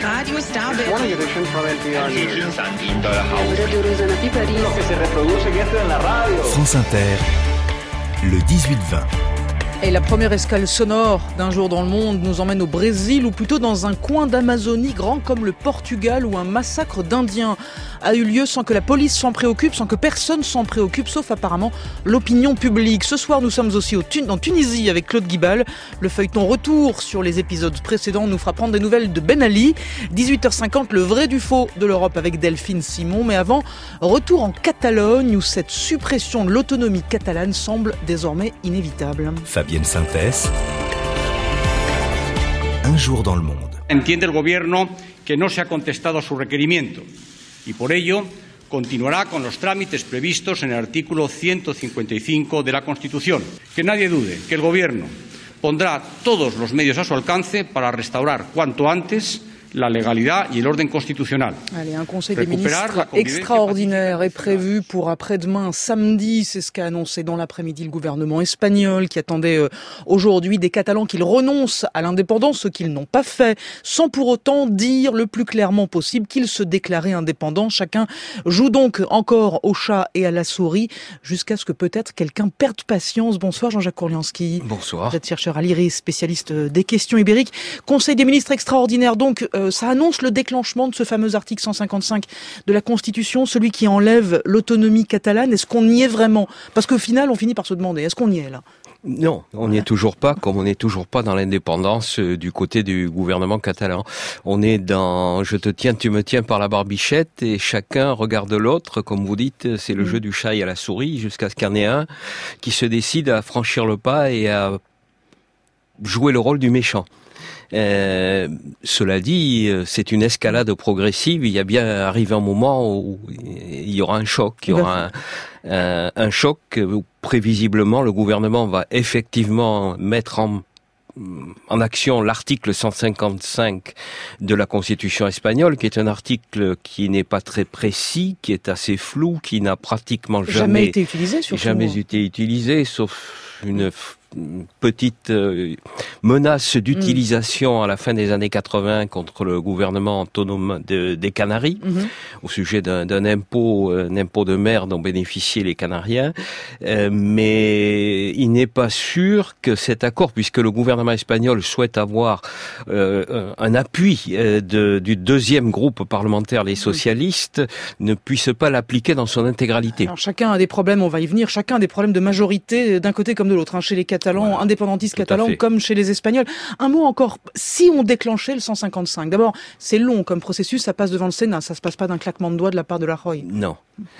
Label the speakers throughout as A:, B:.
A: Radio Starbucks.
B: Morning edition from NPR News. Lo que se reproduce aquí en la radio.
C: France Inter, le 18-20.
D: Et la première escale sonore d'un jour dans le monde nous emmène au Brésil, ou plutôt dans un coin d'Amazonie grand comme le Portugal, où un massacre d'Indiens a eu lieu sans que la police s'en préoccupe, sans que personne s'en préoccupe, sauf apparemment l'opinion publique. Ce soir, nous sommes aussi en Tunisie avec Claude Guibal. Le feuilleton retour sur les épisodes précédents nous fera prendre des nouvelles de Ben Ali. 18h50, le vrai du faux de l'Europe avec Delphine Simon. Mais avant, retour en Catalogne, où cette suppression de l'autonomie catalane semble désormais inévitable.
C: Fabienne Synthès, un jour dans le monde.
E: Entiende el gobierno que no se ha contestado a su requerimiento y por ello continuará con los trámites previstos en el artículo 155 de la Constitución. Que nadie dude que el gobierno pondrá todos los medios a su alcance para restaurar cuanto antes la légalité et l'ordre constitutionnel.
D: Allez, un conseil des ministres extraordinaire est prévu pour après-demain, samedi. C'est ce qu'a annoncé dans l'après-midi le gouvernement espagnol, qui attendait aujourd'hui des Catalans qu'ils renoncent à l'indépendance, ce qu'ils n'ont pas fait, sans pour autant dire le plus clairement possible qu'ils se déclaraient indépendants. Chacun joue donc encore au chat et à la souris, jusqu'à ce que peut-être quelqu'un perde patience. Bonsoir Jean-Jacques Kourlianski.
F: Bonsoir.
D: Vous êtes chercheur à l'IRIS, spécialiste des questions ibériques. Conseil des ministres extraordinaire, donc, ça annonce le déclenchement de ce fameux article 155 de la Constitution, celui qui enlève l'autonomie catalane. Est-ce qu'on y est vraiment ? Parce qu'au final, on finit par se demander, est-ce qu'on y est là ?
F: Non, on n'y est toujours pas, comme on n'est toujours pas dans l'indépendance du côté du gouvernement catalan. On est dans « je te tiens, tu me tiens par la barbichette » et chacun regarde l'autre, comme vous dites, c'est le jeu du chat et à la souris, jusqu'à ce qu'il y en ait un qui se décide à franchir le pas et à jouer le rôle du méchant. Cela dit, c'est une escalade progressive. Il y a bien arrivé un moment où il y aura un choc. Il y aura un choc où prévisiblement le gouvernement va effectivement mettre en action l'article 155 de la Constitution espagnole, qui est un article qui n'est pas très précis, qui est assez flou, qui n'a pratiquement jamais
D: été utilisé, surtout.
F: Jamais été utilisé, sauf une petite menace d'utilisation à la fin des années 80 contre le gouvernement autonome des Canaries, au sujet d'un impôt de mer dont bénéficiaient les Canariens. Mais il n'est pas sûr que cet accord, puisque le gouvernement espagnol souhaite avoir un appui du deuxième groupe parlementaire, les socialistes, ne puisse pas l'appliquer dans son intégralité.
D: Alors, chacun a des problèmes, on va y venir, chacun a des problèmes de majorité d'un côté comme de l'autre, chez les Catalans, voilà, indépendantistes catalans, comme chez les Espagnols. Un mot encore, si on déclenchait le 155, d'abord, c'est long comme processus, ça passe devant le Sénat, ça se passe pas d'un claquement de doigts de la part de Rajoy.
F: Non.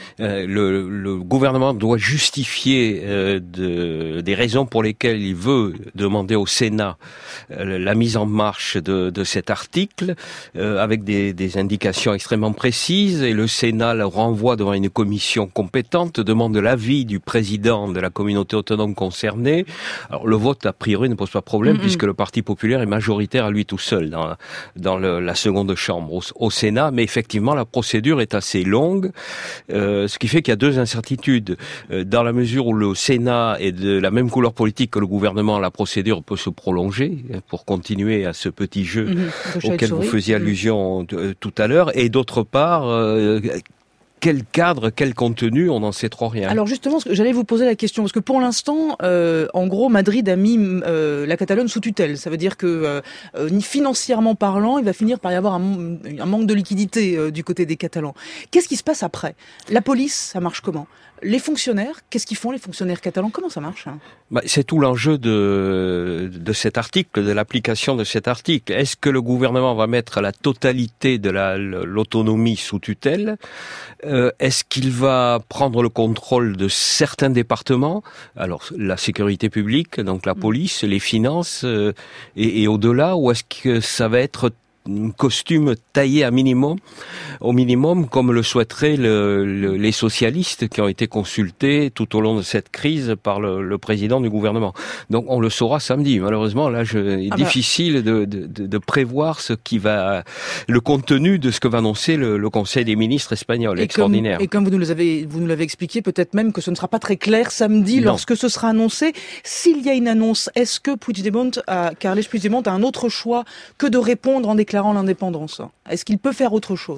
F: Le gouvernement doit justifier des raisons pour lesquelles il veut demander au Sénat la mise en marche de cet article, avec des indications extrêmement précises, et le Sénat le renvoie devant une commission compétente, demande l'avis du président de la communauté autonome concernée. Alors le vote a priori ne pose pas problème, puisque le Parti populaire est majoritaire à lui tout seul dans la seconde chambre au Sénat, mais effectivement la procédure est assez longue, ce qui fait qu'il y a deux incertitudes. Dans la mesure où le Sénat est de la même couleur politique que le gouvernement, la procédure peut se prolonger pour continuer à ce petit jeu auquel vous faisiez allusion tout à l'heure, et d'autre part, quel cadre, quel contenu, on n'en sait trop rien.
D: Alors justement, j'allais vous poser la question, parce que pour l'instant, en gros, Madrid a mis la Catalogne sous tutelle. Ça veut dire que, financièrement parlant, il va finir par y avoir un manque de liquidité du côté des Catalans. Qu'est-ce qui se passe après ? La police, ça marche comment ? Les fonctionnaires, qu'est-ce qu'ils font les fonctionnaires catalans ? Comment ça marche ?
F: C'est tout l'enjeu de cet article, de l'application de cet article. Est-ce que le gouvernement va mettre la totalité de l'autonomie sous tutelle ? Est-ce qu'il va prendre le contrôle de certains départements ? Alors, la sécurité publique, donc la police, les finances, et au-delà, ou est-ce que ça va être costume taillé au minimum, comme le souhaiteraient les socialistes qui ont été consultés tout au long de cette crise par le président du gouvernement. Donc on le saura samedi. Malheureusement, là, il est difficile de prévoir le contenu de ce que va annoncer le Conseil des ministres espagnol, extraordinaire.
D: Et comme vous nous l'avez expliqué, peut-être même que ce ne sera pas très clair samedi lorsque ce sera annoncé. S'il y a une annonce, est-ce que Carles Puigdemont a un autre choix que de répondre en déclarant déclarant l'indépendance. Est-ce qu'il peut faire autre chose ?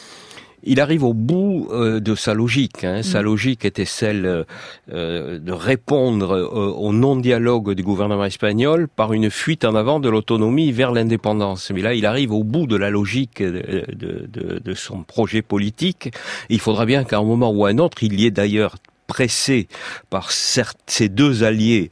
F: Il arrive au bout de sa logique. Sa logique était celle de répondre au non-dialogue du gouvernement espagnol par une fuite en avant de l'autonomie vers l'indépendance. Mais là, il arrive au bout de la logique de son projet politique. Il faudra bien qu'à un moment ou à un autre, il y ait d'ailleurs pressé par ses deux alliés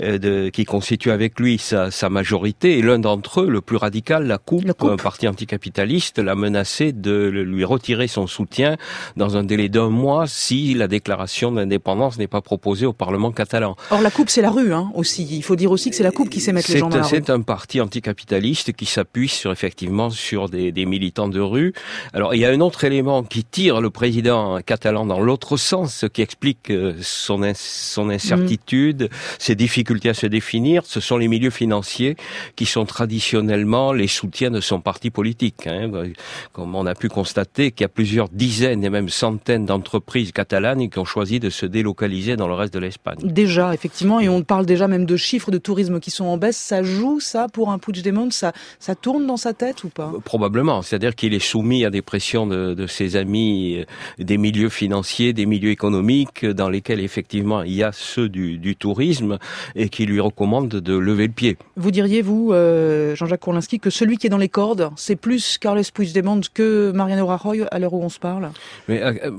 F: qui constituent avec lui sa majorité, et l'un d'entre eux, le plus radical, la CUP, un parti anticapitaliste, l'a menacé de lui retirer son soutien dans un délai d'1 mois si la déclaration d'indépendance n'est pas proposée au Parlement catalan.
D: Or la CUP, c'est la rue aussi. Il faut dire aussi que c'est la CUP qui sait mettre les gens dans la rue.
F: C'est un parti anticapitaliste qui s'appuie effectivement sur des militants de rue. Alors il y a un autre élément qui tire le président catalan dans l'autre sens, ce qui explique son incertitude, ses difficultés à se définir. Ce sont les milieux financiers qui sont traditionnellement les soutiens de son parti politique. Comme on a pu constater qu'il y a plusieurs dizaines et même centaines d'entreprises catalanes qui ont choisi de se délocaliser dans le reste de l'Espagne.
D: Déjà, effectivement, et on parle déjà même de chiffres de tourisme qui sont en baisse. Ça joue, ça, pour un Puigdemont, ça tourne dans sa tête ou pas ?
F: Probablement. C'est-à-dire qu'il est soumis à des pressions de ses amis des milieux financiers, des milieux économiques, dans lesquels effectivement il y a ceux du tourisme et qui lui recommandent de lever le pied.
D: Vous diriez, vous, Jean-Jacques Kurlinski, que celui qui est dans les cordes, c'est plus Carles Puigdemont que Mariano Rajoy à l'heure où on se parle ?
F: Mais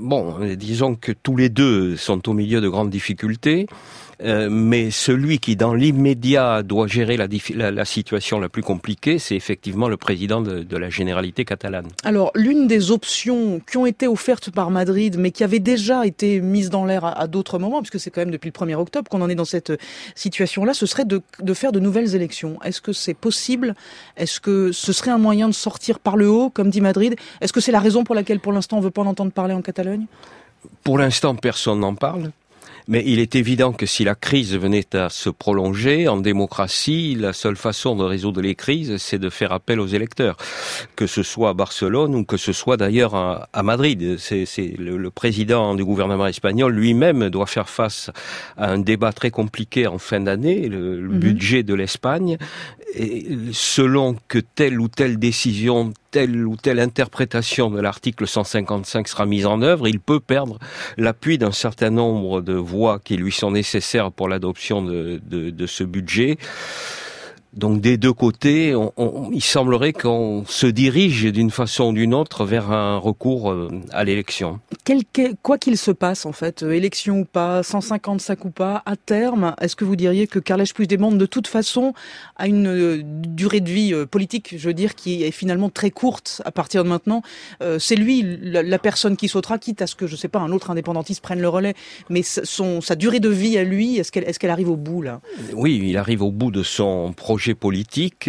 F: disons que tous les deux sont au milieu de grandes difficultés. Mais celui qui, dans l'immédiat, doit gérer la situation la plus compliquée, c'est effectivement le président de la Généralité catalane.
D: Alors, l'une des options qui ont été offertes par Madrid, mais qui avait déjà été mise dans l'air à d'autres moments, puisque c'est quand même depuis le 1er octobre qu'on en est dans cette situation-là, ce serait de faire de nouvelles élections. Est-ce que c'est possible ? Est-ce que ce serait un moyen de sortir par le haut, comme dit Madrid ? Est-ce que c'est la raison pour laquelle, pour l'instant, on ne veut pas en entendre parler en Catalogne ?
F: Pour l'instant, personne n'en parle. Mais il est évident que si la crise venait à se prolonger, en démocratie, la seule façon de résoudre les crises, c'est de faire appel aux électeurs. Que ce soit à Barcelone ou que ce soit d'ailleurs à Madrid. C'est le président du gouvernement espagnol lui-même doit faire face à un débat très compliqué en fin d'année, le budget de l'Espagne. Et selon que telle ou telle décision, telle ou telle interprétation de l'article 155 sera mise en œuvre, il peut perdre l'appui d'un certain nombre de voix qui lui sont nécessaires pour l'adoption de ce budget. Donc des deux côtés, il semblerait qu'on se dirige d'une façon ou d'une autre vers un recours à l'élection.
D: Quoi qu'il se passe en fait, élection ou pas, 155 ou pas, à terme, est-ce que vous diriez que Carles Puigdemont de toute façon a une durée de vie politique, je veux dire, qui est finalement très courte à partir de maintenant ? C'est lui la personne qui sautera, quitte à ce que, je sais pas, un autre indépendantiste prenne le relais, mais sa durée de vie à lui, est-ce qu'elle arrive au bout là ?
F: Oui, il arrive au bout de son projet politique,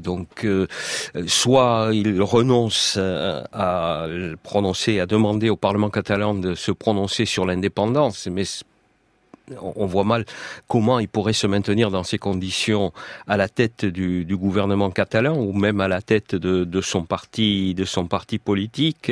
F: soit il renonce à prononcer, à demander au Parlement catalan de se prononcer sur l'indépendance, mais on voit mal comment il pourrait se maintenir dans ces conditions à la tête du gouvernement catalan ou même à la tête de son parti politique.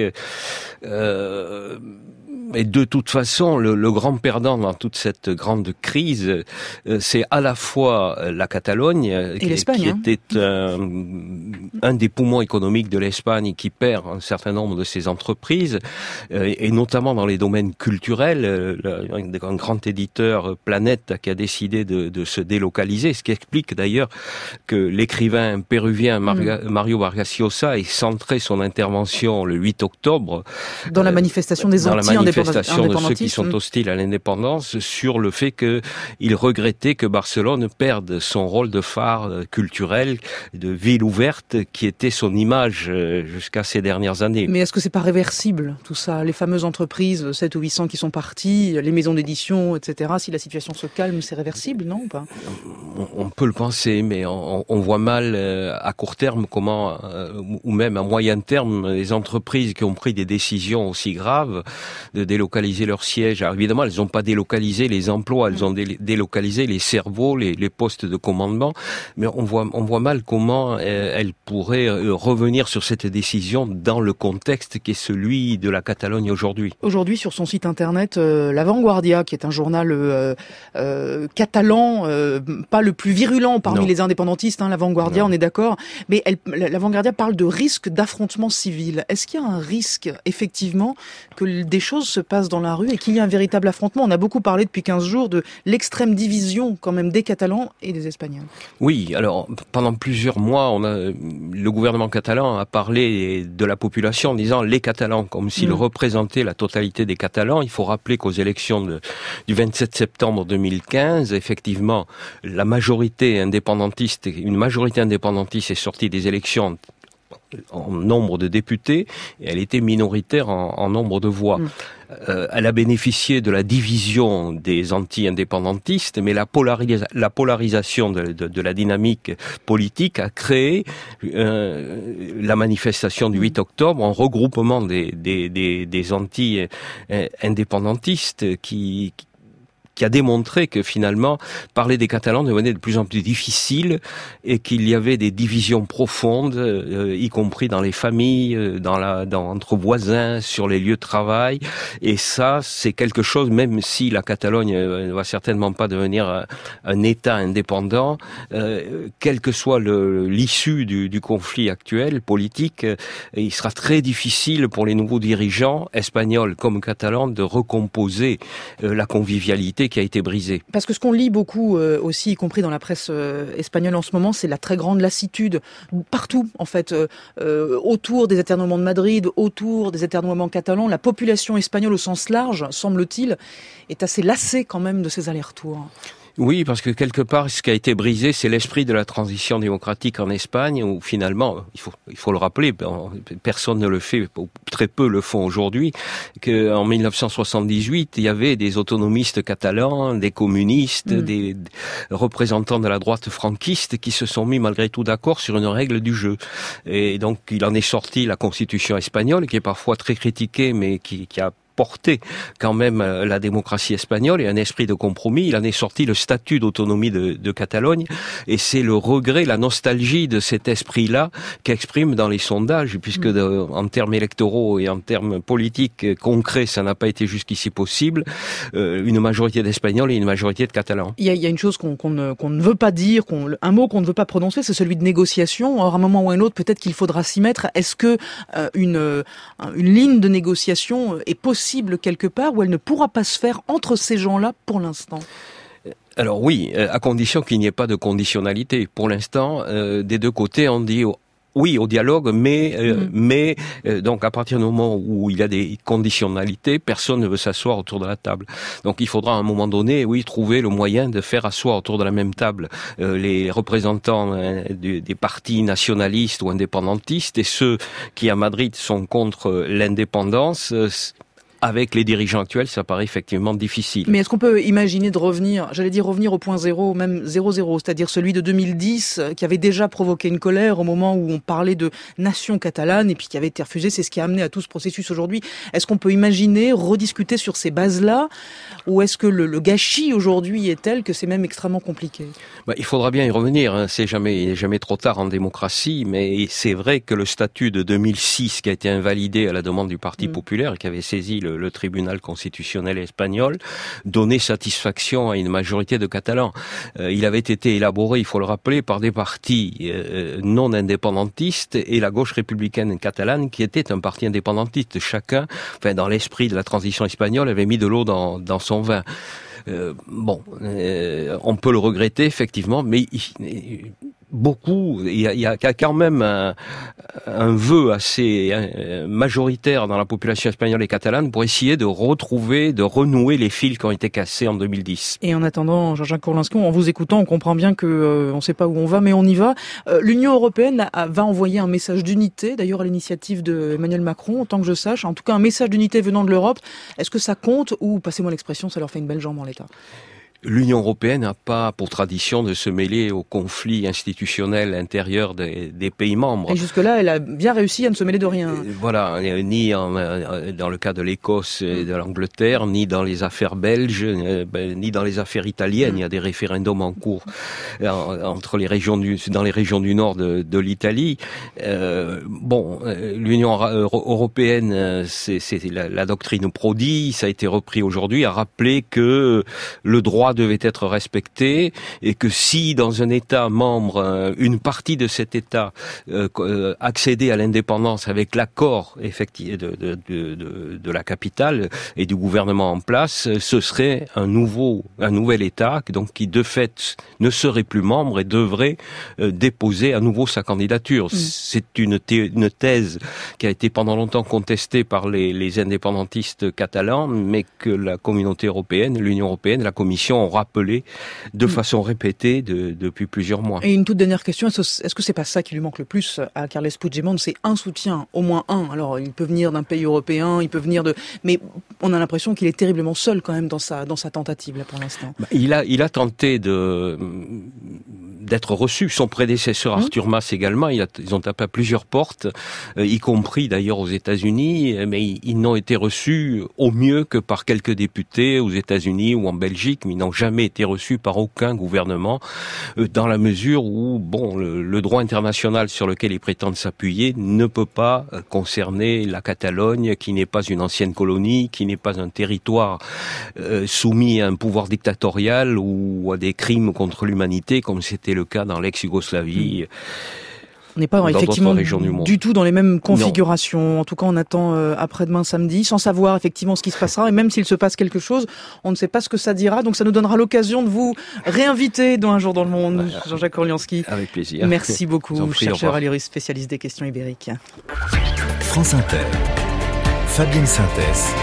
F: Et de toute façon, le grand perdant dans toute cette grande crise, c'est à la fois la Catalogne, qui était un des poumons économiques de l'Espagne, qui perd un certain nombre de ses entreprises, et notamment dans les domaines culturels, un grand éditeur, Planète, qui a décidé de se délocaliser, ce qui explique d'ailleurs que l'écrivain péruvien Mario Vargas Llosa ait centré son intervention le 8 octobre
D: dans la manifestation des anti-indépendantistes,
F: de ceux qui sont hostiles à l'indépendance, sur le fait qu'il regrettait que Barcelone perde son rôle de phare culturel, de ville ouverte, qui était son image jusqu'à ces dernières années.
D: Mais est-ce que c'est pas réversible, tout ça ? Les fameuses entreprises, 700 ou 800 qui sont parties, les maisons d'édition, etc. Si la situation se calme, c'est réversible, non ou pas ?
F: On peut le penser, mais on voit mal à court terme comment, ou même à moyen terme, les entreprises qui ont pris des décisions aussi graves, de délocaliser leur siège. Alors évidemment, elles n'ont pas délocalisé les emplois, elles ont délocalisé les cerveaux, les postes de commandement, mais on voit mal comment elles pourraient revenir sur cette décision dans le contexte qui est celui de la Catalogne aujourd'hui.
D: Aujourd'hui, sur son site internet, La Vanguardia, qui est un journal catalan, pas le plus virulent parmi les indépendantistes, La Vanguardia, on est d'accord, mais La Vanguardia parle de risque d'affrontement civil. Est-ce qu'il y a un risque, effectivement, que des choses se passent dans la rue et qu'il y a un véritable affrontement? On a beaucoup parlé depuis 15 jours de l'extrême division, quand même, des Catalans et des Espagnols.
F: Oui, alors, pendant plusieurs mois, le gouvernement catalan a parlé de la population en disant les Catalans, comme s'ils représentaient la totalité des Catalans. Il faut rappeler qu'aux élections du 27 septembre 2015, effectivement, une majorité indépendantiste est sortie des élections en nombre de députés, et elle était minoritaire en nombre de voix. Elle a bénéficié de la division des anti-indépendantistes, mais la polarisation de la dynamique politique a créé la manifestation du 8 octobre, en regroupement des anti-indépendantistes qui a démontré que finalement, parler des Catalans devenait de plus en plus difficile et qu'il y avait des divisions profondes, y compris dans les familles, entre voisins, sur les lieux de travail. Et ça, c'est quelque chose, même si la Catalogne ne va certainement pas devenir un État indépendant, quelle que soit l'issue du conflit actuel, politique, il sera très difficile pour les nouveaux dirigeants, espagnols comme catalans, de recomposer la convivialité qui a été brisée.
D: Parce que ce qu'on lit beaucoup aussi, y compris dans la presse espagnole en ce moment, c'est la très grande lassitude partout, en fait, autour des atermoiements de Madrid, autour des atermoiements catalans. La population espagnole au sens large, semble-t-il, est assez lassée quand même de ces allers-retours.
F: Oui, parce que quelque part, ce qui a été brisé, c'est l'esprit de la transition démocratique en Espagne, où finalement, il faut le rappeler, personne ne le fait, très peu le font aujourd'hui, qu'en 1978, il y avait des autonomistes catalans, des communistes, des représentants de la droite franquiste qui se sont mis malgré tout d'accord sur une règle du jeu. Et donc, il en est sorti la constitution espagnole, qui est parfois très critiquée, mais qui a porté quand même la démocratie espagnole et un esprit de compromis. Il en est sorti le statut d'autonomie de Catalogne, et c'est le regret, la nostalgie de cet esprit-là qu'exprime dans les sondages, puisque en termes électoraux et en termes politiques concrets, ça n'a pas été jusqu'ici possible, une majorité d'Espagnols et une majorité de Catalans.
D: Il y a une chose qu'on ne veut pas dire, un mot qu'on ne veut pas prononcer, c'est celui de négociation. Alors, à un moment ou à un autre, peut-être qu'il faudra s'y mettre. Est-ce que une ligne de négociation est possible quelque part, où elle ne pourra pas se faire entre ces gens-là pour l'instant?
F: Alors oui, à condition qu'il n'y ait pas de conditionnalité. Pour l'instant, des deux côtés, on dit oui au dialogue, mais donc à partir du moment où il y a des conditionnalités, personne ne veut s'asseoir autour de la table. Donc il faudra à un moment donné, trouver le moyen de faire asseoir autour de la même table les représentants des partis nationalistes ou indépendantistes et ceux qui à Madrid sont contre l'indépendance. Avec les dirigeants actuels, ça paraît effectivement difficile.
D: Mais est-ce qu'on peut imaginer de revenir au point zéro, même 0-0, c'est-à-dire celui de 2010, qui avait déjà provoqué une colère au moment où on parlait de nation catalane et puis qui avait été refusé, c'est ce qui a amené à tout ce processus aujourd'hui. Est-ce qu'on peut imaginer rediscuter sur ces bases-là, ou est-ce que le gâchis aujourd'hui est tel que c'est même extrêmement compliqué?
F: Il faudra bien y revenir, c'est jamais trop tard en démocratie, mais c'est vrai que le statut de 2006 qui a été invalidé à la demande du Parti populaire, qui avait saisi le tribunal constitutionnel espagnol, donnait satisfaction à une majorité de Catalans. Il avait été élaboré, il faut le rappeler, par des partis non indépendantistes et la gauche républicaine catalane qui était un parti indépendantiste. Chacun, dans l'esprit de la transition espagnole, avait mis de l'eau dans son vin. On peut le regretter effectivement, mais il y a quand même un vœu assez majoritaire dans la population espagnole et catalane pour essayer de renouer les fils qui ont été cassés en 2010.
D: Et en attendant, Jean-Jacques Courlinscon, en vous écoutant, on comprend bien que on ne sait pas où on va, mais on y va. L'Union européenne va envoyer un message d'unité, d'ailleurs à l'initiative de Emmanuel Macron, tant que je sache. En tout cas, un message d'unité venant de l'Europe. Est-ce que ça compte ou, passez-moi l'expression, ça leur fait une belle jambe en l'état?
F: L'Union européenne n'a pas pour tradition de se mêler aux conflits institutionnels intérieurs des pays membres.
D: Et jusque-là, elle a bien réussi à ne se mêler de rien.
F: Voilà, ni dans le cas de l'Écosse et de l'Angleterre, ni dans les affaires belges, ni dans les affaires italiennes. Il y a des référendums en cours dans les régions du nord de l'Italie. L'Union européenne, c'est la doctrine Prodi, ça a été repris aujourd'hui, a rappelé que le droit devait être respecté et que si dans un État membre, une partie de cet État accédait à l'indépendance avec l'accord effectif de la capitale et du gouvernement en place, ce serait un nouvel État donc qui de fait ne serait plus membre et devrait déposer à nouveau sa candidature. C'est une thèse qui a été pendant longtemps contestée par les indépendantistes catalans, mais que la communauté européenne, l'Union européenne, la Commission ont rappelé de façon répétée depuis plusieurs mois.
D: Et une toute dernière question, est-ce que c'est pas ça qui lui manque le plus à Carles Puigdemont? C'est un soutien, au moins un. Alors, il peut venir d'un pays européen, il peut venir mais on a l'impression qu'il est terriblement seul quand même dans sa tentative là pour l'instant.
F: Il a tenté d'être reçu. Son prédécesseur Artur Mas également, ils ont tapé à plusieurs portes, y compris d'ailleurs aux États-Unis, mais ils n'ont été reçus au mieux que par quelques députés aux États-Unis ou en Belgique, mais ils n'ont jamais été reçus par aucun gouvernement, dans la mesure où le droit international sur lequel ils prétendent s'appuyer ne peut pas concerner la Catalogne, qui n'est pas une ancienne colonie, qui n'est pas un territoire soumis à un pouvoir dictatorial ou à des crimes contre l'humanité, comme c'était le cas dans l'ex-Yougoslavie.
D: On n'est pas effectivement du tout dans les mêmes configurations. Non. En tout cas, on attend après-demain samedi, sans savoir effectivement ce qui se passera. Et même s'il se passe quelque chose, on ne sait pas ce que ça dira. Donc ça nous donnera l'occasion de vous réinviter dans Un jour dans le monde, Jean-Jacques Orlianski.
F: Avec plaisir.
D: Merci beaucoup, chercheur à l'IRIS, spécialiste des questions ibériques.
C: France Inter, Fabienne Synthèse.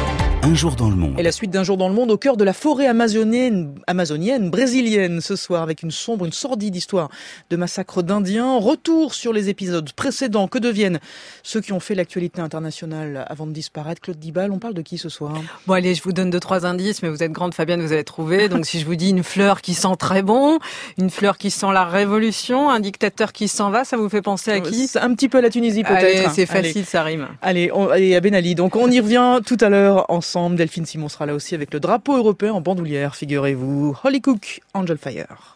C: Un jour dans le monde.
D: Et la suite d'Un jour dans le monde au cœur de la forêt amazonienne brésilienne ce soir avec une sordide histoire de massacre d'Indiens. Retour sur les épisodes précédents. Que deviennent ceux qui ont fait l'actualité internationale avant de disparaître? Claude Dibal, on parle de qui ce soir?
A: Bon allez, je vous donne 2-3 indices, mais vous êtes grande Fabienne, vous allez trouver. Donc si je vous dis une fleur qui sent très bon, une fleur qui sent la révolution, un dictateur qui s'en va, ça vous fait penser à qui?
D: Un petit peu à la Tunisie peut-être.
A: Allez, c'est facile, ça rime.
D: Allez, à Ben Ali. Donc on y revient tout à l'heure ensemble. Delphine Simon sera là aussi avec le drapeau européen en bandoulière, figurez-vous. Holly Cook, Angel Fire.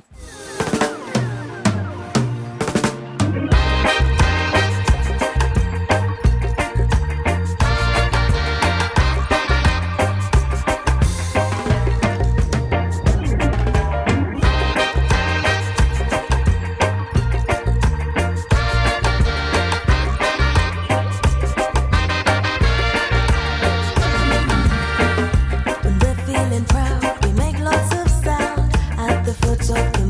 G: Proud, we make lots of sound at the foot of the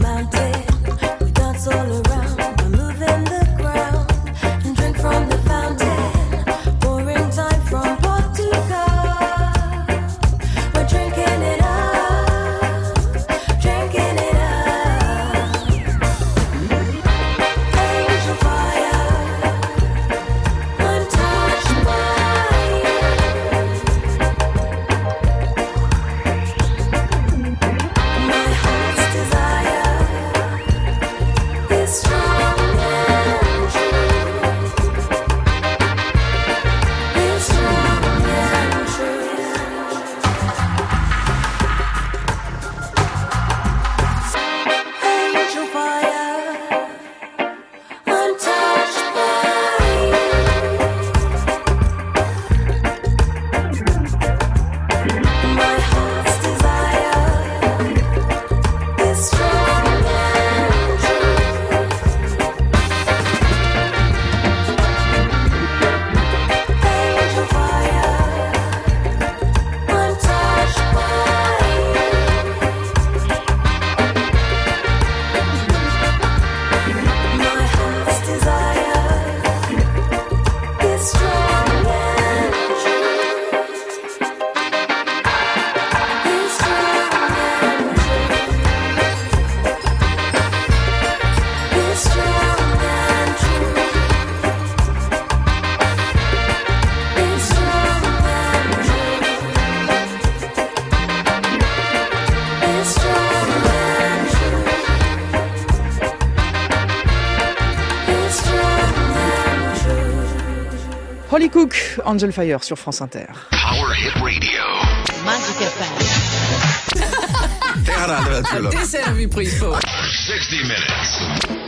D: Holly Cook, Angel Fire sur France Inter.
G: Power Hit Radio.
H: Magic FM.
G: Adesso è ripreso. 60 minutes.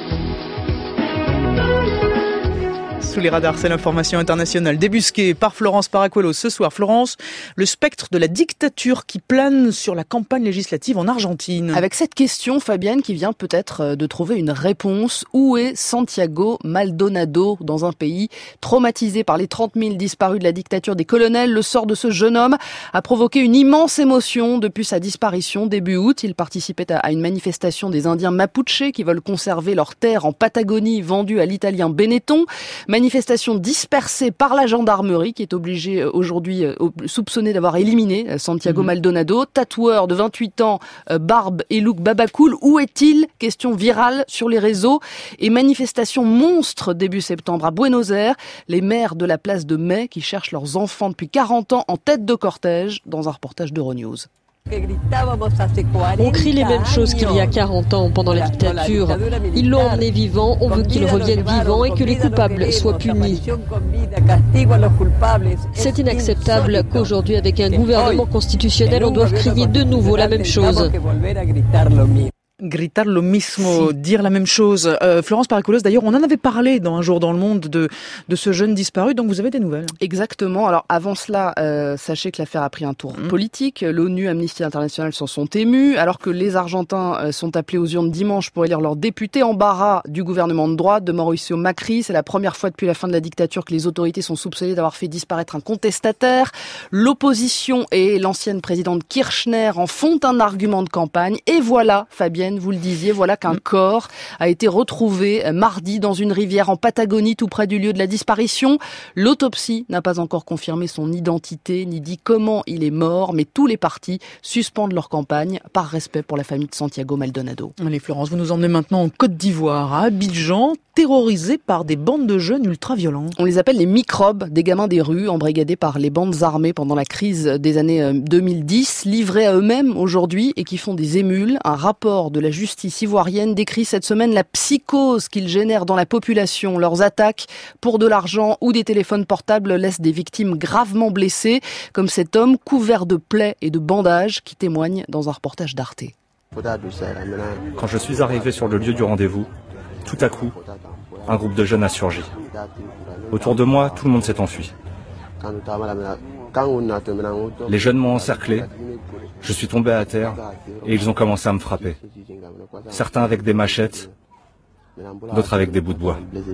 D: Sous les radars, c'est l'information internationale débusquée par Florence Paracuelos. Ce soir, Florence, le spectre de la dictature qui plane sur la campagne législative en Argentine.
I: Avec cette question, Fabienne, qui vient peut-être de trouver une réponse. Où est Santiago Maldonado dans un pays traumatisé par les 30 000 disparus de la dictature des colonels? Le sort de ce jeune homme a provoqué une immense émotion depuis sa disparition début août. Il participait à une manifestation des Indiens Mapuche qui veulent conserver leurs terres en Patagonie vendues à l'italien Benetton. Manifestation dispersée par la gendarmerie qui est obligée aujourd'hui, soupçonnée d'avoir éliminé Santiago Maldonado. Tatoueur de 28 ans, barbe et look babacool. Où est-il? Question virale sur les réseaux. Et manifestation monstre début septembre à Buenos Aires. Les maires de la place de Mai qui cherchent leurs enfants depuis 40 ans en tête de cortège dans un reportage d'Euronews.
J: On crie les mêmes choses qu'il y a 40 ans pendant la dictature. Ils l'ont emmené vivant, on veut qu'il revienne vivant et que les coupables soient punis. C'est inacceptable qu'aujourd'hui, avec un gouvernement constitutionnel, on doive crier de nouveau la même chose.
D: Gritar lo mismo, dire la même chose. Florence Paracuelos, d'ailleurs, on en avait parlé dans Un jour dans le monde de ce jeune disparu, donc vous avez des nouvelles.
I: Exactement. Alors avant cela, sachez que l'affaire a pris un tour politique. L'ONU, Amnesty International s'en sont émus, alors que les Argentins sont appelés aux urnes dimanche pour élire leurs députés. Embarras du gouvernement de droite de Mauricio Macri. C'est la première fois depuis la fin de la dictature que les autorités sont soupçonnées d'avoir fait disparaître un contestataire. L'opposition et l'ancienne présidente Kirchner en font un argument de campagne. Et voilà, Fabienne, vous le disiez, voilà qu'un corps a été retrouvé mardi dans une rivière en Patagonie, tout près du lieu de la disparition. L'autopsie n'a pas encore confirmé son identité, ni dit comment il est mort, mais tous les partis suspendent leur campagne par respect pour la famille de Santiago Maldonado.
D: Allez Florence, vous nous emmenez maintenant en Côte d'Ivoire, à Abidjan, terrorisés par des bandes de jeunes ultra-violents.
I: On les appelle les microbes, des gamins des rues, embrigadés par les bandes armées pendant la crise des années 2010, livrés à eux-mêmes aujourd'hui et qui font des émules. Un rapport de la justice ivoirienne décrit cette semaine la psychose qu'ils génèrent dans la population. Leurs attaques pour de l'argent ou des téléphones portables laissent des victimes gravement blessées, comme cet homme couvert de plaies et de bandages qui témoigne dans un reportage d'Arte.
K: Quand je suis arrivé sur le lieu du rendez-vous, tout à coup, un groupe de jeunes a surgi. Autour de moi, tout le monde s'est enfui. Les jeunes m'ont encerclé, je suis tombé à terre et ils ont commencé à me frapper. Certains avec des machettes, d'autres avec des bouts de bois.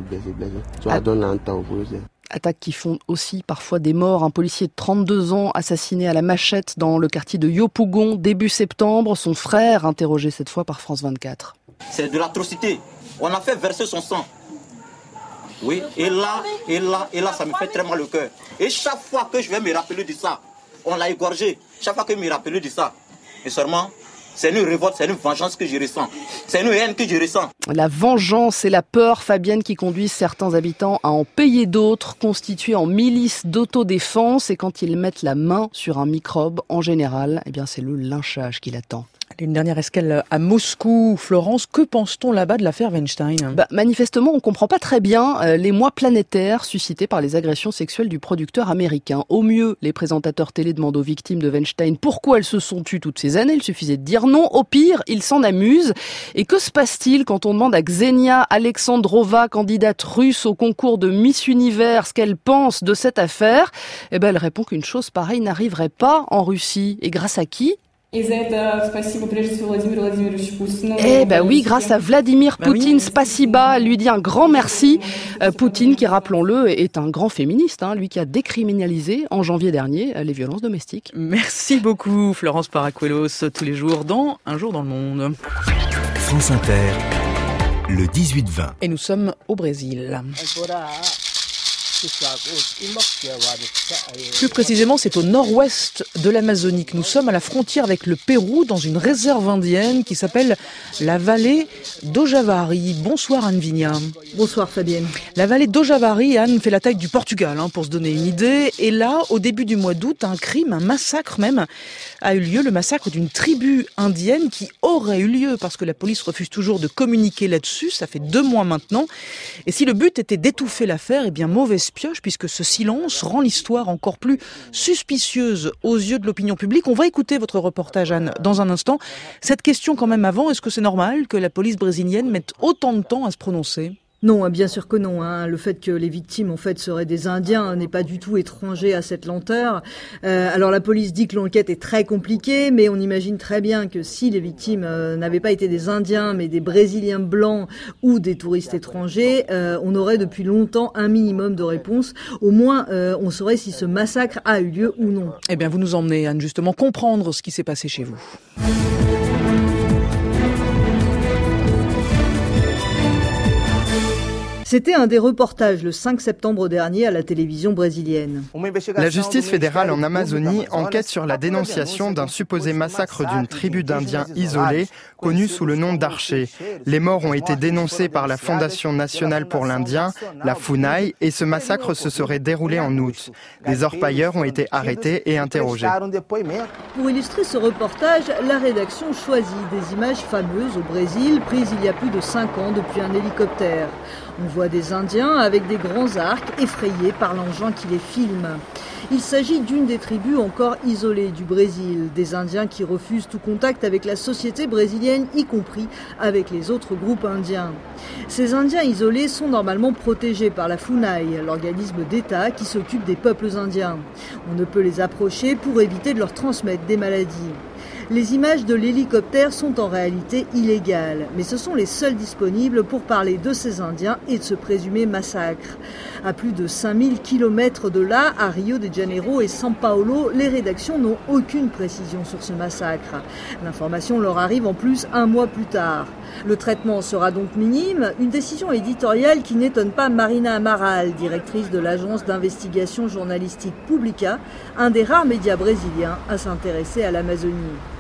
I: Attaques qui font aussi parfois des morts. Un policier de 32 ans assassiné à la machette dans le quartier de Yopougon début septembre. Son frère interrogé cette fois par France 24.
L: C'est de l'atrocité. On a fait verser son sang. Oui, et là, ça me fait très mal au cœur. Et chaque fois que je vais me rappeler de ça, on l'a égorgé. Chaque fois que je me rappelle de ça, et seulement, c'est une révolte, c'est une vengeance que je ressens. C'est une haine que je ressens.
I: La vengeance et la peur, Fabienne, qui conduisent certains habitants à en payer d'autres, constitués en milices d'autodéfense. Et quand ils mettent la main sur un microbe, en général, eh bien, c'est le lynchage qui l'attend.
D: Une dernière escale à Moscou. Florence, que pense-t-on là-bas de l'affaire Weinstein ?
I: Manifestement, on ne comprend pas très bien l'émoi planétaire suscité par les agressions sexuelles du producteur américain. Au mieux, les présentateurs télé demandent aux victimes de Weinstein pourquoi elles se sont tues toutes ces années. Il suffisait de dire non. Au pire, ils s'en amusent. Et que se passe-t-il quand on demande à Ksenia Alexandrova, candidate russe au concours de Miss Univers, ce qu'elle pense de cette affaire ? Eh ben, elle répond qu'une chose pareille n'arriverait pas en Russie. Et grâce à qui ? Eh ben oui, grâce à Vladimir Poutine, spasiba, lui dit un grand merci. Poutine, qui, rappelons-le, est un grand féministe, lui qui a décriminalisé en janvier dernier les violences domestiques.
D: Merci beaucoup Florence Paracuelos, tous les jours dans Un jour dans le monde.
C: France Inter, le 18-20.
D: Et nous sommes au Brésil. Plus précisément, c'est au nord-ouest de l'Amazonie que nous sommes, à la frontière avec le Pérou, dans une réserve indienne qui s'appelle la vallée d'Ojavari. Bonsoir Anne Vigna.
M: Bonsoir Fabienne.
D: La vallée d'Ojavari, Anne, fait la taille du Portugal, pour se donner une idée. Et là, au début du mois d'août, un crime, un massacre même, a eu lieu, le massacre d'une tribu indienne qui aurait eu lieu, parce que la police refuse toujours de communiquer là-dessus. Ça fait 2 mois maintenant. Et si le but était d'étouffer l'affaire, eh bien, mauvaise pioche puisque ce silence rend l'histoire encore plus suspicieuse aux yeux de l'opinion publique. On va écouter votre reportage, Anne, dans un instant. Cette question quand même avant, est-ce que c'est normal que la police brésilienne mette autant de temps à se prononcer ?
M: Non, bien sûr que non. Le fait que les victimes en fait seraient des Indiens n'est pas du tout étranger à cette lenteur. Alors la police dit que l'enquête est très compliquée, mais on imagine très bien que si les victimes n'avaient pas été des Indiens, mais des Brésiliens blancs ou des touristes étrangers, on aurait depuis longtemps un minimum de réponses. Au moins, on saurait si ce massacre a eu lieu ou non.
D: Eh bien, vous nous emmenez, Anne, justement comprendre ce qui s'est passé chez vous.
M: C'était un des reportages le 5 septembre dernier à la télévision brésilienne.
N: La justice fédérale en Amazonie enquête sur la dénonciation d'un supposé massacre d'une tribu d'Indiens isolés, connue sous le nom d'Archê. Les morts ont été dénoncés par la Fondation nationale pour l'Indien, la FUNAI, et ce massacre se serait déroulé en août. Des orpailleurs ont été arrêtés et interrogés.
M: Pour illustrer ce reportage, la rédaction choisit des images fameuses au Brésil, prises il y a plus de 5 ans depuis un hélicoptère. On voit des Indiens avec des grands arcs effrayés par l'engin qui les filme. Il s'agit d'une des tribus encore isolées du Brésil, des Indiens qui refusent tout contact avec la société brésilienne, y compris avec les autres groupes indiens. Ces Indiens isolés sont normalement protégés par la FUNAI, l'organisme d'État qui s'occupe des peuples indiens. On ne peut les approcher pour éviter de leur transmettre des maladies. Les images de l'hélicoptère sont en réalité illégales, mais ce sont les seules disponibles pour parler de ces Indiens et de ce présumé massacre. À plus de 5000 km de là, à Rio de Janeiro et São Paulo, les rédactions n'ont aucune précision sur ce massacre. L'information leur arrive en plus 1 mois plus tard. Le traitement sera donc minime, une décision éditoriale qui n'étonne pas Marina Amaral, directrice de l'agence d'investigation journalistique Publica, un des rares médias brésiliens à s'intéresser à l'Amazonie.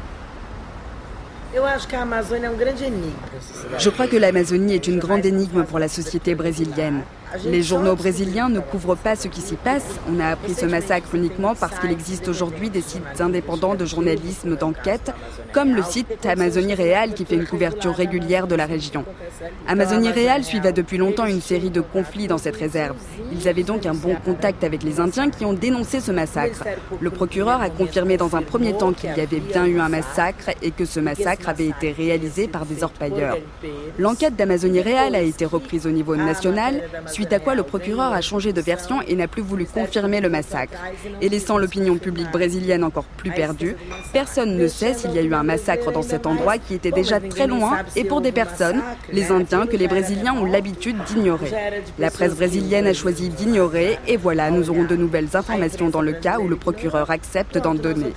O: Je crois que l'Amazonie est une grande énigme pour la société brésilienne. Les journaux brésiliens ne couvrent pas ce qui s'y passe. On a appris ce massacre uniquement parce qu'il existe aujourd'hui des sites indépendants de journalisme d'enquête, comme le site Amazonie Real qui fait une couverture régulière de la région. Amazonie Real suivait depuis longtemps une série de conflits dans cette réserve. Ils avaient donc un bon contact avec les Indiens qui ont dénoncé ce massacre. Le procureur a confirmé dans un premier temps qu'il y avait bien eu un massacre et que ce massacre avait été réalisé par des orpailleurs. L'enquête d'Amazonie Real a été reprise au niveau national, suite à quoi le procureur a changé de version et n'a plus voulu confirmer le massacre. Et laissant l'opinion publique brésilienne encore plus perdue, personne ne sait s'il y a eu un massacre dans cet endroit qui était déjà très loin et pour des personnes, les Indiens, que les Brésiliens ont l'habitude d'ignorer. La presse brésilienne a choisi d'ignorer et voilà, nous aurons de nouvelles informations dans le cas où le procureur accepte d'en donner.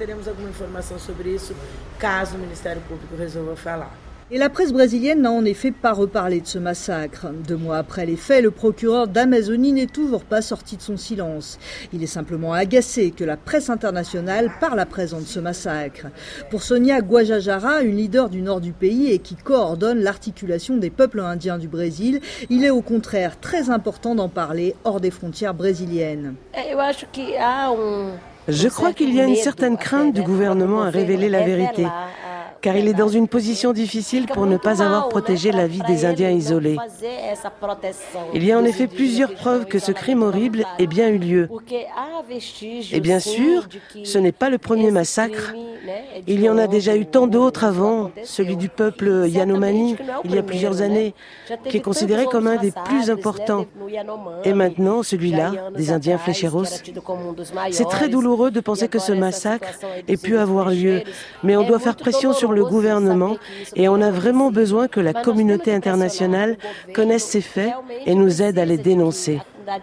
M: Et la presse brésilienne n'a en effet pas reparlé de ce massacre. 2 mois après les faits, le procureur d'Amazonie n'est toujours pas sorti de son silence. Il est simplement agacé que la presse internationale parle à présent de ce massacre. Pour Sonia Guajajara, une leader du nord du pays et qui coordonne l'articulation des peuples indiens du Brésil, il est au contraire très important d'en parler hors des frontières brésiliennes.
P: Je crois qu'il y a une certaine crainte du gouvernement à révéler la vérité, car il est dans une position difficile pour ne pas avoir protégé la vie des Indiens isolés. Il y a en effet plusieurs preuves que ce crime horrible ait bien eu lieu. Et bien sûr, ce n'est pas le premier massacre. Il y en a déjà eu tant d'autres avant, celui du peuple Yanomami, il y a plusieurs années, qui est considéré comme un des plus importants. Et maintenant, celui-là, des Indiens flécheros. C'est très douloureux de penser que ce massacre ait pu avoir lieu, mais on doit faire pression sur le gouvernement et on a vraiment besoin que la communauté internationale connaisse ces faits et nous aide à les dénoncer.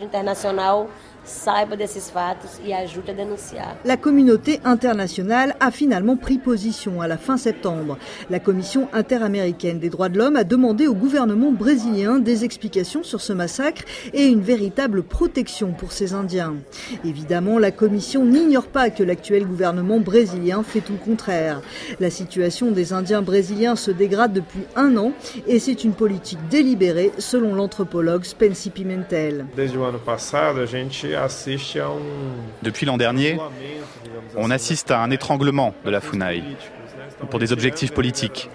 M: La communauté internationale a finalement pris position à la fin septembre. La Commission interaméricaine des droits de l'homme a demandé au gouvernement brésilien des explications sur ce massacre et une véritable protection pour ces Indiens. Évidemment, la Commission n'ignore pas que l'actuel gouvernement brésilien fait tout le contraire. La situation des Indiens brésiliens se dégrade depuis 1 an et c'est une politique délibérée selon l'anthropologue Spency Pimentel.
Q: Depuis l'an dernier, on assiste à un étranglement de la FUNAI pour des objectifs politiques.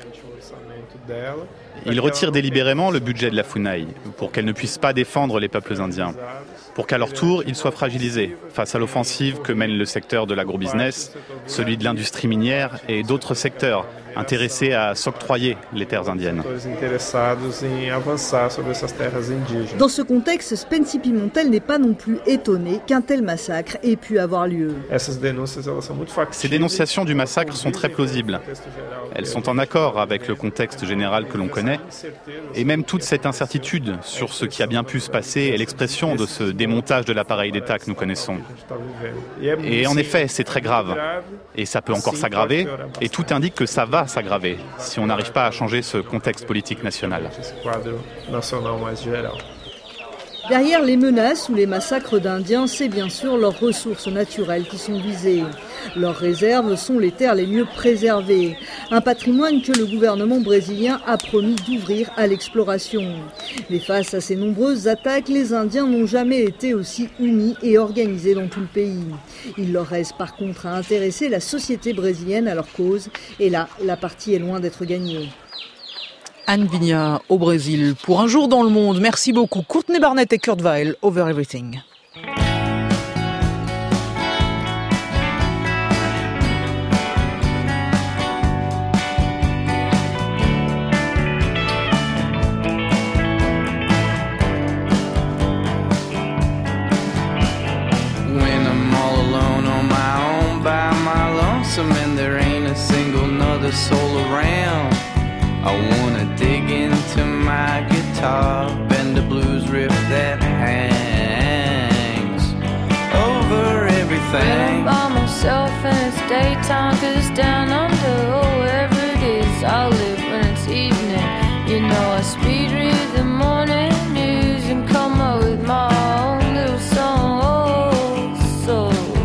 Q: Ils retirent délibérément le budget de la FUNAI pour qu'elle ne puisse pas défendre les peuples indiens. pour qu'à leur tour, ils soient fragilisés face à l'offensive que mène le secteur de l'agrobusiness, celui de l'industrie minière et d'autres secteurs intéressés à s'octroyer les terres indiennes.
M: Dans ce contexte, Spency Pimentel n'est pas non plus étonné qu'un tel massacre ait pu avoir lieu.
Q: Ces dénonciations du massacre sont très plausibles. Elles sont en accord avec le contexte général que l'on connaît, et même toute cette incertitude sur ce qui a bien pu se passer est l'expression de ce démontage de l'appareil d'État que nous connaissons. Et en effet, c'est très grave, et ça peut encore s'aggraver, et tout indique que ça va s'aggraver si on n'arrive pas à changer ce contexte politique national.
M: Derrière les menaces ou les massacres d'Indiens, c'est bien sûr leurs ressources naturelles qui sont visées. Leurs réserves sont les terres les mieux préservées, un patrimoine que le gouvernement brésilien a promis d'ouvrir à l'exploration. Mais face à ces nombreuses attaques, les Indiens n'ont jamais été aussi unis et organisés dans tout le pays. Il leur reste par contre à intéresser la société brésilienne à leur cause, et là, la partie est loin d'être gagnée.
D: Anne Vigna au Brésil pour Un jour dans le monde. Merci beaucoup. Courtney Barnett et Kurt Weill, Over Everything.
R: When I'm all alone on my own by my lonesome and there ain't a single nother soul around, I wanna dig into my guitar, bend the blues riff that hangs over everything.
S: When I'm by myself and it's daytime, 'cause down under, oh, wherever it is, I'll live when it's evening. You know I speed read the morning news and come up with my own little song, oh, so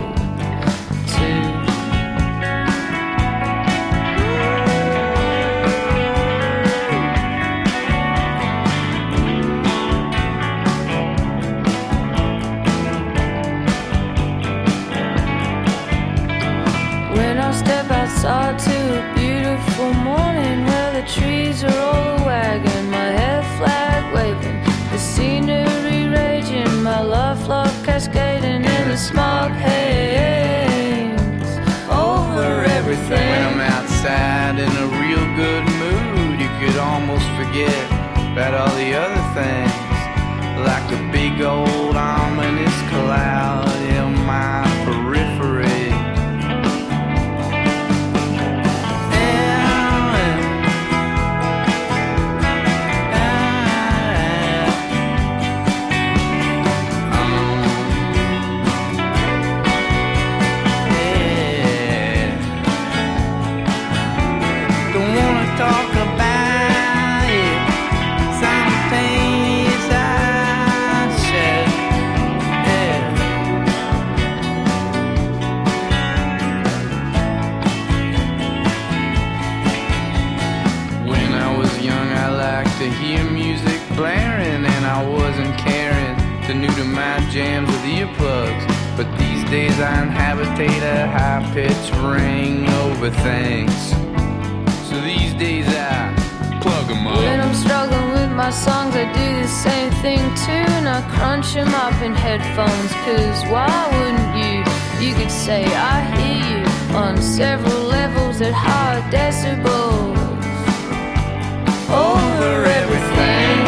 S: outside to a beautiful morning where the trees are all wagging, my hair flag waving, the scenery raging, my love cascading in the smog haze over everything.
R: When I'm outside in a real good mood, you could almost forget about all the other things, like a big old ominous cloud in my periphery. Jams with earplugs, but these days I inhabitate a high-pitched ring over things. So these days I plug them up.
S: When I'm struggling with my songs, I do the same thing too, and I crunch them up in headphones, 'cause why wouldn't you? You could say I hear you on several levels at high decibels over everything.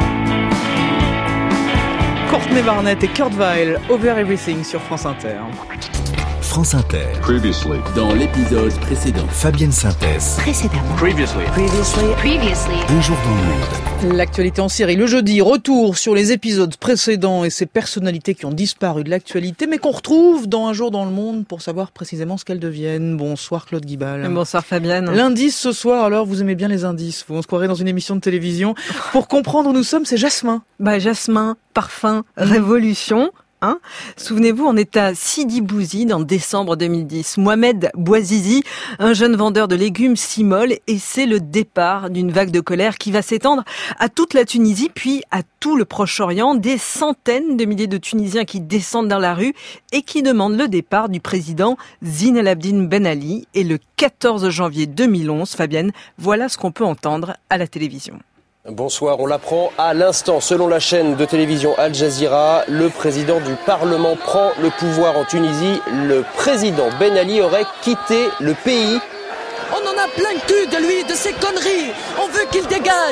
D: Courtney Barnett et Kurt Weill, Over Everything sur France Inter.
C: France Inter.
G: Previously.
C: Dans l'épisode précédent. Fabienne Synthèse.
H: Précédemment.
G: Previously.
C: Un jour dans le monde.
D: L'actualité en série. Le jeudi, retour sur les épisodes précédents et ces personnalités qui ont disparu de l'actualité, mais qu'on retrouve dans Un jour dans le monde pour savoir précisément ce qu'elles deviennent. Bonsoir Claude Guibal.
A: Bonsoir Fabienne.
D: L'indice ce soir, alors vous aimez bien les indices. On se croirait dans une émission de télévision. Pour comprendre où nous sommes, c'est Jasmin.
A: Jasmin, parfum, révolution. Hein, souvenez-vous, on est à Sidi Bouzid en décembre 2010. Mohamed Bouazizi, un jeune vendeur de légumes, s'immole et c'est le départ d'une vague de colère qui va s'étendre à toute la Tunisie puis à tout le Proche-Orient. Des centaines de milliers de Tunisiens qui descendent dans la rue et qui demandent le départ du président Zine El Abidine Ben Ali. Et le 14 janvier 2011, Fabienne, voilà ce qu'on peut entendre à la télévision.
T: Bonsoir, on l'apprend à l'instant. Selon la chaîne de télévision Al Jazeera, le président du Parlement prend le pouvoir en Tunisie. Le président Ben Ali aurait quitté le pays.
U: On en a plein le cul de lui, de ses conneries. On veut qu'il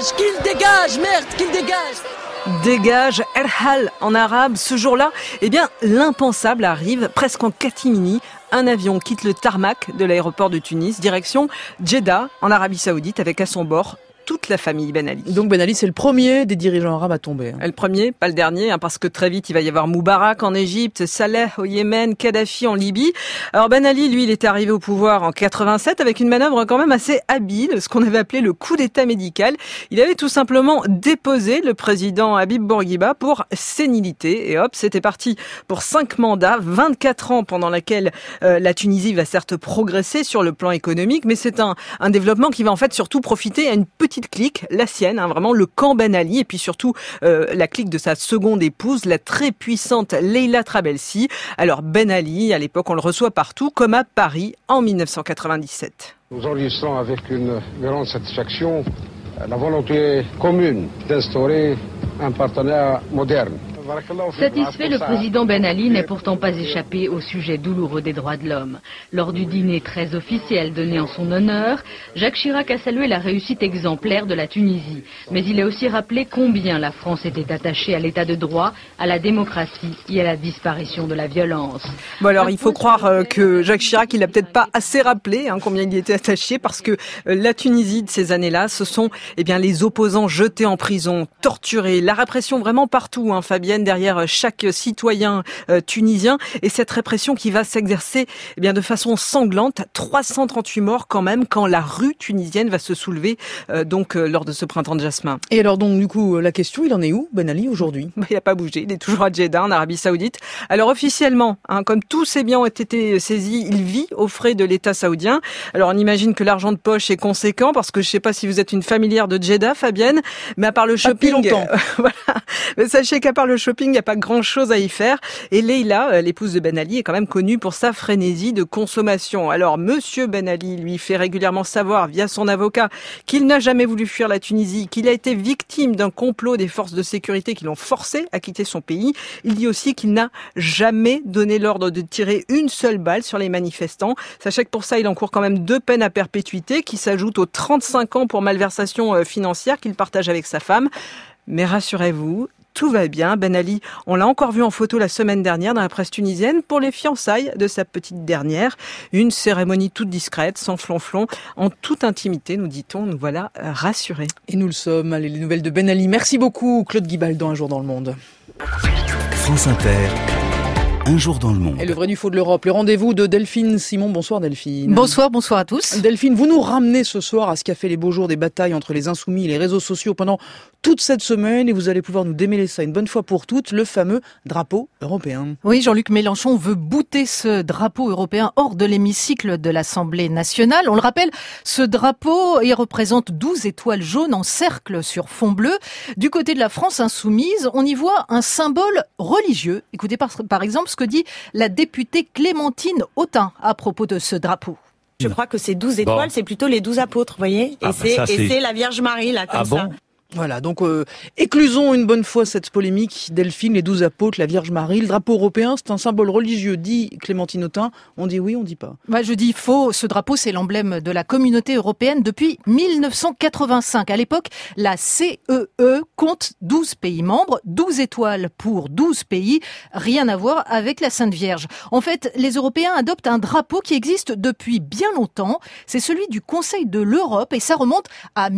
U: dégage, merde, qu'il dégage.
A: Dégage, Erhal en arabe. Ce jour-là, l'impensable arrive presque en catimini. Un avion quitte le tarmac de l'aéroport de Tunis, direction Jeddah, en Arabie Saoudite, avec à son bord toute la famille Ben Ali.
D: Donc Ben Ali, c'est le premier des dirigeants arabes à tomber.
A: Le premier, pas le dernier, parce que très vite, il va y avoir Moubarak en Égypte, Saleh au Yémen, Kadhafi en Libye. Alors Ben Ali, lui, il est arrivé au pouvoir en 87 avec une manœuvre quand même assez habile, ce qu'on avait appelé le coup d'état médical. Il avait tout simplement déposé le président Habib Bourguiba pour sénilité. Et hop, c'était parti pour 5 mandats, 24 ans pendant lesquels la Tunisie va certes progresser sur le plan économique, mais c'est un développement qui va en fait surtout profiter à une petite clique, la sienne, vraiment le camp Ben Ali, et puis surtout la clique de sa seconde épouse, la très puissante Leila Trabelsi. Alors Ben Ali, à l'époque, on le reçoit partout, comme à Paris en 1997.
V: Nous enregistrons avec une grande satisfaction la volonté commune d'instaurer un partenariat moderne.
W: Satisfait, le président Ben Ali n'est pourtant pas échappé au sujet douloureux des droits de l'homme. Lors du dîner très officiel donné en son honneur, Jacques Chirac a salué la réussite exemplaire de la Tunisie. Mais il a aussi rappelé combien la France était attachée à l'état de droit, à la démocratie et à la disparition de la violence.
A: Bon alors, il faut croire que Jacques Chirac, il n'a peut-être pas assez rappelé combien il y était attaché, parce que la Tunisie de ces années-là, ce sont les opposants jetés en prison, torturés, la répression vraiment partout, Fabienne, derrière chaque citoyen tunisien, et cette répression qui va s'exercer de façon sanglante. 338 morts quand même, quand la rue tunisienne va se soulever lors de ce printemps de jasmin.
D: Et alors donc du coup la question, il en est où Ben Ali aujourd'hui?
A: Il n'a pas bougé, il est toujours à Jeddah en Arabie Saoudite. Alors officiellement, comme tous ses biens ont été saisis, il vit aux frais de l'État saoudien. Alors on imagine que l'argent de poche est conséquent, parce que je ne sais pas si vous êtes une familière de Jeddah, Fabienne, mais à part le shopping, voilà. Mais sachez qu'à part le shopping, il n'y a pas grand-chose à y faire. Et Leila, l'épouse de Ben Ali, est quand même connue pour sa frénésie de consommation. Alors, monsieur Ben Ali lui fait régulièrement savoir, via son avocat, qu'il n'a jamais voulu fuir la Tunisie, qu'il a été victime d'un complot des forces de sécurité qui l'ont forcé à quitter son pays. Il dit aussi qu'il n'a jamais donné l'ordre de tirer une seule balle sur les manifestants. Sachez que pour ça, il encourt quand même 2 peines à perpétuité qui s'ajoutent aux 35 ans pour malversation financière qu'il partage avec sa femme. Mais rassurez-vous, tout va bien. Ben Ali, on l'a encore vu en photo la semaine dernière dans la presse tunisienne pour les fiançailles de sa petite dernière. Une cérémonie toute discrète, sans flonflon, en toute intimité, nous dit-on. Nous voilà rassurés.
D: Et nous le sommes. Allez, les nouvelles de Ben Ali. Merci beaucoup, Claude Guibal, dans Un jour dans le monde.
C: France Inter. Un jour dans le monde.
D: Et le vrai du faux de l'Europe, le rendez-vous de Delphine Simon. Bonsoir Delphine.
X: Bonsoir à tous.
D: Delphine, vous nous ramenez ce soir à ce qu'a fait les beaux jours des batailles entre les insoumis et les réseaux sociaux pendant toute cette semaine, et vous allez pouvoir nous démêler ça une bonne fois pour toutes, le fameux drapeau européen.
X: Oui, Jean-Luc Mélenchon veut bouter ce drapeau européen hors de l'hémicycle de l'Assemblée nationale. On le rappelle, ce drapeau, il représente 12 étoiles jaunes en cercle sur fond bleu. Du côté de la France insoumise, on y voit un symbole religieux. Écoutez par exemple ce que dit la députée Clémentine Autain à propos de ce drapeau.
Y: Je crois que ces 12 étoiles, c'est plutôt les 12 apôtres, vous voyez, c'est la Vierge Marie, là, comme ça.
D: Voilà, donc éclusons une bonne fois cette polémique. Delphine, les 12 apôtres, la Vierge Marie, le drapeau européen, c'est un symbole religieux, dit Clémentine Autain. On dit oui, on dit pas.
X: Je dis faux. Ce drapeau, c'est l'emblème de la communauté européenne depuis 1985. À l'époque, la CEE compte 12 pays membres, 12 étoiles pour 12 pays. Rien à voir avec la Sainte Vierge. En fait, les Européens adoptent un drapeau qui existe depuis bien longtemps. C'est celui du Conseil de l'Europe et ça remonte à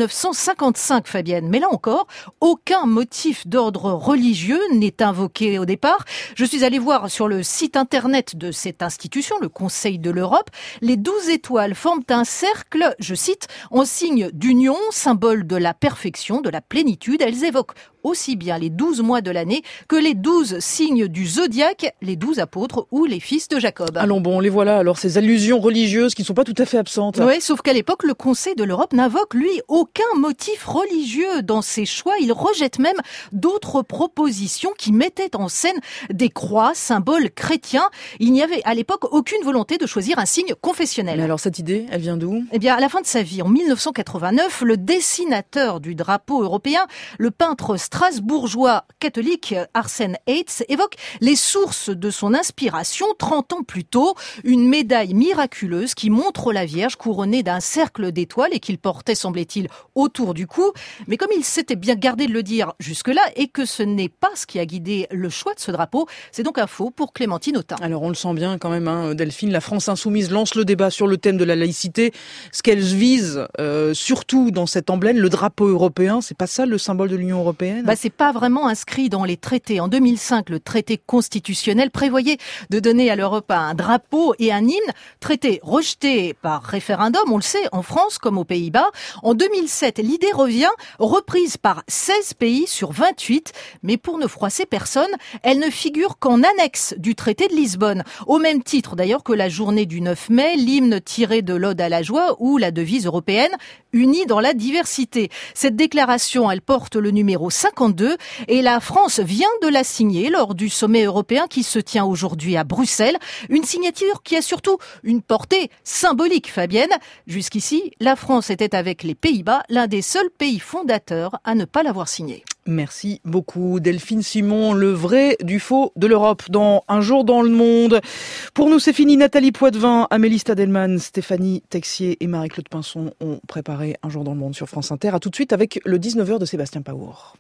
X: 1955, Fabienne. Mais là encore, aucun motif d'ordre religieux n'est invoqué au départ. Je suis allée voir sur le site internet de cette institution, le Conseil de l'Europe. Les 12 étoiles forment un cercle, je cite, en signe d'union, symbole de la perfection, de la plénitude. Elles évoquent aussi bien les 12 mois de l'année que les 12 signes du zodiaque, les 12 apôtres ou les fils de Jacob.
D: Allons bon, les voilà alors, ces allusions religieuses qui ne sont pas tout à fait absentes.
X: Oui, sauf qu'à l'époque, le Conseil de l'Europe n'invoque, lui, aucun motif religieux dans ses choix. Il rejette même d'autres propositions qui mettaient en scène des croix, symboles chrétiens. Il n'y avait à l'époque aucune volonté de choisir un signe confessionnel.
D: Mais alors cette idée, elle vient d'où ?
X: Eh bien, à la fin de sa vie, en 1989, le dessinateur du drapeau européen, le peintre strasbourgeois catholique Arsène Heitz, évoque les sources de son inspiration 30 ans plus tôt, une médaille miraculeuse qui montre la Vierge couronnée d'un cercle d'étoiles et qu'il portait, semblait-il, autour du cou. Mais comme il s'était bien gardé de le dire jusque-là et que ce n'est pas ce qui a guidé le choix de ce drapeau, c'est donc un faux pour Clémentine Autain.
D: Alors on le sent bien quand même, hein, Delphine, la France insoumise lance le débat sur le thème de la laïcité. Ce qu'elle vise, surtout dans cet emblème, le drapeau européen, c'est pas ça le symbole de l'Union européenne ?
X: C'est pas vraiment inscrit dans les traités. En 2005, le traité constitutionnel prévoyait de donner à l'Europe un drapeau et un hymne, traité rejeté par référendum, on le sait, en France comme aux Pays-Bas. En 2007, l'idée revient, reprise par 16 pays sur 28, mais pour ne froisser personne, elle ne figure qu'en annexe du traité de Lisbonne. Au même titre d'ailleurs que la journée du 9 mai, l'hymne tiré de l'Ode à la joie ou la devise européenne, unie dans la diversité. Cette déclaration, elle porte le numéro 52 et la France vient de la signer lors du sommet européen qui se tient aujourd'hui à Bruxelles. Une signature qui a surtout une portée symbolique, Fabienne. Jusqu'ici, la France était avec les Pays-Bas l'un des seuls pays fondateurs à ne pas l'avoir signée.
D: Merci beaucoup Delphine Simon, le vrai du faux de l'Europe dans Un jour dans le monde. Pour nous c'est fini, Nathalie Poitvin, Amélie Stadelman, Stéphanie Texier et Marie-Claude Pinson ont préparé Un jour dans le monde sur France Inter. À tout de suite avec le 19h de Sébastien Paour.